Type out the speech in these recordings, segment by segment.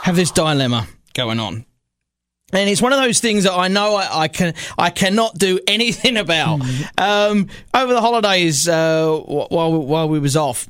have this dilemma going on. And it's one of those things that I know I cannot do anything about. Over the holidays, while we was off,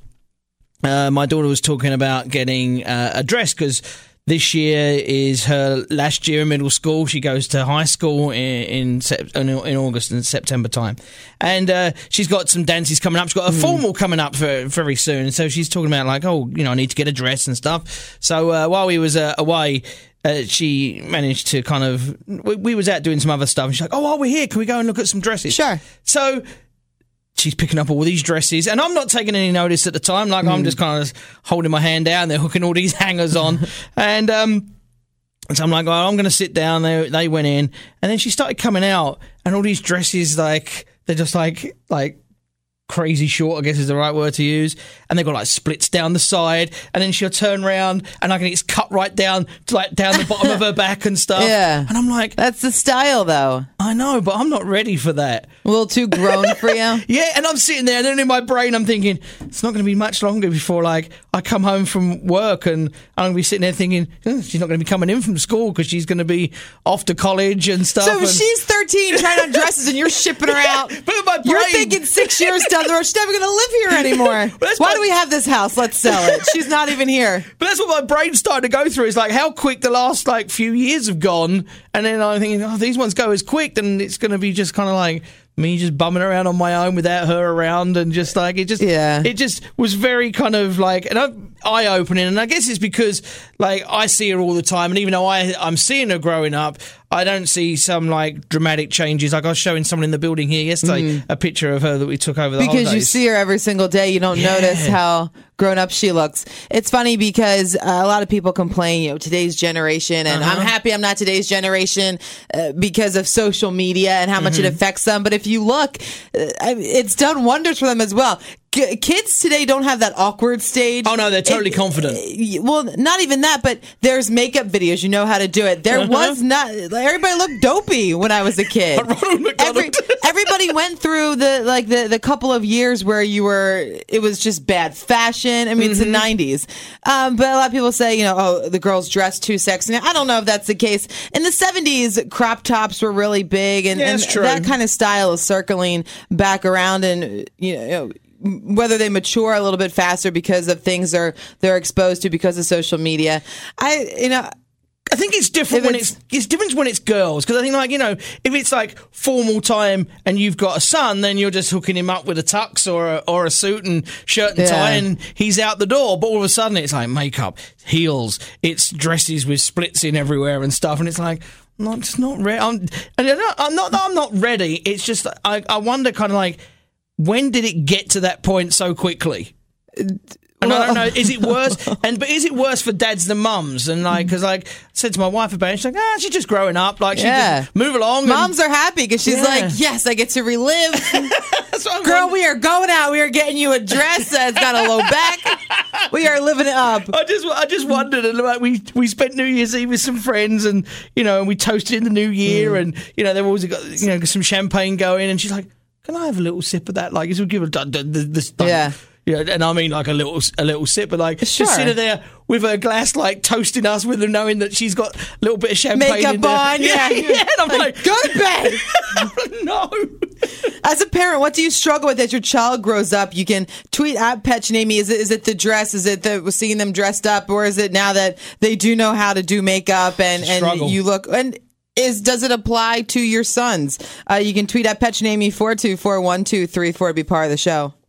my daughter was talking about getting a dress because this year is her last year in middle school. She goes to high school in August and September time. And she's got some dances coming up. She's got a formal coming up very soon. So she's talking about like, I need to get a dress and stuff. So while we was away, she managed to kind of... We was out doing some other stuff. And she's like, while we're here, can we go and look at some dresses? Sure. So... she's picking up all these dresses, and I'm not taking any notice at the time. Like, I'm just kind of holding my hand down. They're hooking all these hangers on. And so I'm like, I'm going to sit down. They went in, and then she started coming out, and all these dresses, like, they're just like crazy short, I guess is the right word to use. And they've got like splits down the side, and then she'll turn around and it's cut right down to like down the bottom of her back and stuff. Yeah. And I'm like, that's the style though. I know, but I'm not ready for that. A little too grown for you? Yeah, and I'm sitting there, and then in my brain I'm thinking, it's not going to be much longer before like I come home from work, and I'm going to be sitting there thinking, she's not going to be coming in from school because she's going to be off to college and stuff. So she's 13 trying on dresses, and you're shipping her out. But my brain, you're thinking 6 years down the road, she's never going to live here anymore. Why do we have this house? Let's sell it. She's not even here. But that's what my brain's starting to go through. Is like how quick the last like few years have gone, and then I'm thinking, these ones go as quick, then it's going to be just kind of like me just bumming around on my own without her around, and just like it just was very kind of like eye opening. And I guess it's because like I see her all the time, and even though I'm seeing her growing up, I don't see some like dramatic changes. Like I was showing someone in the building here yesterday a picture of her that we took over the holidays. Because you see her every single day, you don't notice how grown up she looks. It's funny because a lot of people complain, today's generation, and I'm happy I'm not today's generation because of social media and how much it affects them. But if you look, it's done wonders for them as well. Kids today don't have that awkward stage. Oh, no, they're totally confident. Well, not even that, but there's makeup videos. You know how to do it. There was not... everybody looked dopey when I was a kid. Everybody went through the couple of years where it was just bad fashion. I mean, it's the 90s. But a lot of people say, the girls dress too sexy. I don't know if that's the case. In the 70s, crop tops were really big, and that kind of style is circling back around, and, whether they mature a little bit faster because of things they're exposed to because of social media. I think it's different when it's girls, because I think if it's like formal time and you've got a son, then you're just hooking him up with a tux or a suit and shirt and tie, and he's out the door. But all of a sudden it's like makeup, heels, it's dresses with splits in everywhere and stuff, and it's like, I'm just not ready. I'm not ready. It's just I wonder kind of like, when did it get to that point so quickly? And I don't know. Is it worse? But is it worse for dads than mums? And because I said to my wife about it, she's like, she's just growing up. Like, she just move along. Moms are happy because she's like, yes, I get to relive. Girl, we are going out. We are getting you a dress that's got a low back. We are living it up. I just wondered. And like, we spent New Year's Eve with some friends, and and we toasted in the New Year, and they've always got some champagne going, and she's like, can I have a little sip of that? Like, we'll give it and I mean like a little sip, but like just sitting there with her glass, like toasting us with her, knowing that she's got a little bit of champagne makeup in there. on, and I'm like, go to bed. No. As a parent, what do you struggle with as your child grows up? You can tweet at Petchnamy. Is it the dress? Is it seeing them dressed up, or is it now that they do know how to do makeup and you look and. Does it apply to your sons? You can tweet at Petchnamy 4241234 to be part of the show.